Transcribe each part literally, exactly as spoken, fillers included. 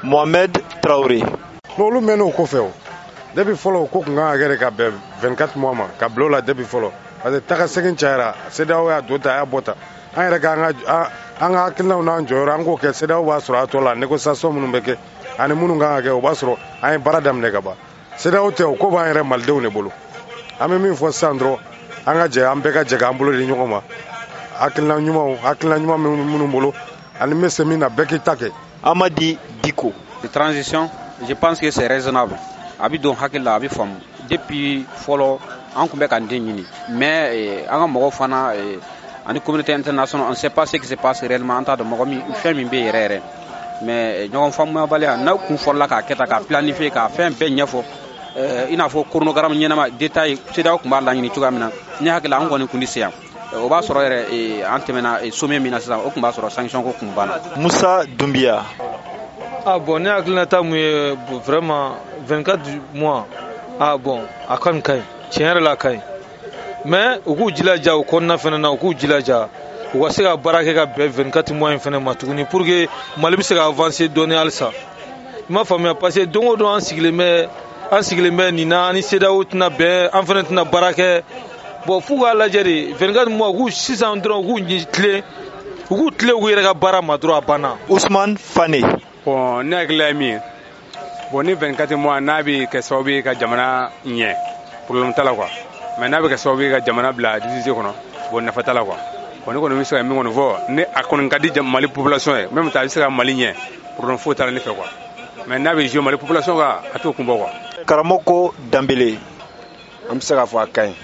Mohamed Traoré. N'olu mɛn'o kɔfɛ o depuis fɔlɔ ko kun kan ka kɛ ka bɛn vingt-quatre mois ma ka bila o la depuis fɔlɔ parce que taga segin cayara C E D E A O y'a don tan a y'a bɔ tan an yɛrɛ ka an ka hakilinaw n'an jɔyɔrɔ an k'o kɛ C E D E A O b'a sɔrɔ a tɔ la négociation minnu bɛ kɛ ani minnu kan ka kɛ o b'a sɔrɔ an ye baara daminɛ ka ban C E D E A O tɛ o ko b'an yɛrɛ malidenw de bolo an bɛ min fɔ sisan dɔrɔn an ka jɛ an bɛɛ ka jɛ k'an bolo di ɲɔgɔn ma hakilina ɲumanw hakilina ɲuman minnu bolo ani bɛ se min na bɛɛ k'i ta kɛ. Amadi Diko. De transition, je pense que c'est raisonnable. Abi don hakila abi fam depuis folo an kun bɛ ka den ɲini mais an ka mɔgɔw fana ani communauté internationale on ne sait pas ce qui se passe réellement en tant que mɔgɔ min fɛn min bɛ yɛrɛ yɛrɛ mais ɲɔgɔn faamuyabaliya n'a kun fɔra k'a kɛ tan k'a planifier k'a fɛn bɛɛ ɲɛfɔ i n'a fɔ chronogramme ɲɛnama détail C E D E A O kun b'a laɲini cogoya min na ne hakili an kɔni kun tɛ se yan o b'a sɔrɔ yɛrɛ an tɛmɛna sommet min na sisan o kun b'a sɔrɔ sanction ko kun banna. Musa Doumbia. Ah bon, ne hakilinata mun ye vraiment vingt-quatre mois ah bon a kan ka ɲi tiɲɛ yɛrɛ la a ka ɲi mais u k'u jilaja o kɔnɔna fana na u k'u jilaja u ka se ka baara kɛ ka bɛn vingt-quatre mois in fana ma tuguni pour que Mali bɛ se ka avancer dɔɔni halisa i m'a faamuya parce que don o don an sigilen bɛ an sigilen bɛ nin na ani C E D E A O tɛna bɛn an fana tɛna baara kɛ bon f'u k'a lajɛ de vingt-quatre mois u k'u sisan dɔrɔn u k'u ɲi tilen u k'u tilen u yɛrɛ ka baara ma dɔrɔn a banna. Ousmane Fane. Bon ne hakilila ye min ye bon ni vingt-quatre mois n'a bɛ kɛ sababu ye ka jamana ɲɛ problème t'a la quoi mais n'a bɛ kɛ sababu ye ka jamana bila difficulté kɔnɔ bon nafa t'a la quoi bon ne kɔni bɛ se ka min kɔni fɔ ne a kɔni ka di Mali population ye même ta bɛ se ka Mali ɲɛ problème foyi t'a la ne fɛ quoi mais n'a bɛ jouer Mali population kan a t'o kun bɔ quoi. Karamɔgɔ Danbele. An bɛ se k'a fɔ a ka ɲi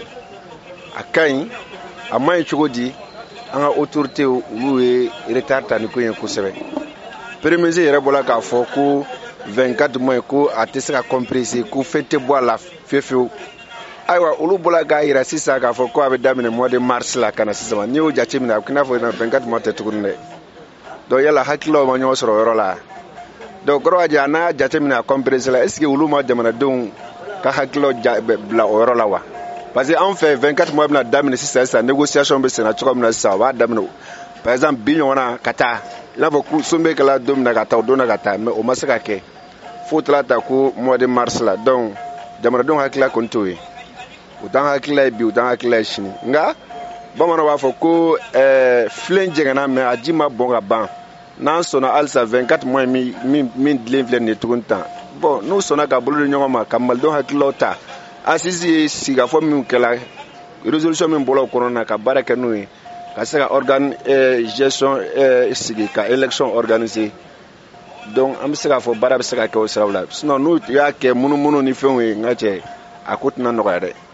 a ka ɲi a ma ɲi cogo di an ka autorité olu ye retard ta ni ko in ye kosɛbɛ. Premier yɛrɛ bɔra k'a fɔ ko vingt-quatre mois ko a tɛ se ka compresser ko fɛn tɛ bɔ a la fiyewu fiyewu ayiwa olu bɔra k'a yira sisan k'a fɔ ko a bɛ daminɛ mois de mars la ka na sisan n'i y'o jate minɛ a bɛ k'i n'a fɔ vingt-quatre mois tɛ tuguni dɛ donc yala hakililaw ma ɲɔgɔn sɔrɔ o yɔrɔ la donc kɔrɔ b'a jira n'a y'a jate minɛ a compresser la est ce que olu ma jamanadenw ka hakililaw bila o yɔrɔ la wa parce que an fɛ vingt-quatre mois bɛna daminɛ sisan sisan négociation bɛ senna cogo min na sisan o b'a daminɛ par exemple bi ɲɔgɔnna ka taa i n'a fɔ sun bɛ kɛla don min na ka taa o don na ka taa mais o ma se ka kɛ fo tila ta ko mois de mars la donc jamanadenw hakilila kɔni t'o ye u t'an hakilila ye bi u t'an hakilila ye sini nka bamananw b'a fɔ ko filen jɛngɛnna mais a ji ma bɔn ka ban n'an sɔnna halisa vingt-quatre mois min min dilen filɛ nin ye tuguni tan bon n'u sɔnna ka bolo di ɲɔgɔn ma ka malidenw hakililaw ta asisi ye sigikafɔ min kɛla résolution min bɔra o kɔnɔna na ka baara kɛ n'o ye ka se ka organe gestion sigi ka élection organiser donc an bɛ se k'a fɔ baara bɛ se ka kɛ o siraw la sinon n'u y'a kɛ munumunu ni fɛnw ye n ka cɛ a ko tɛna nɔgɔya dɛ.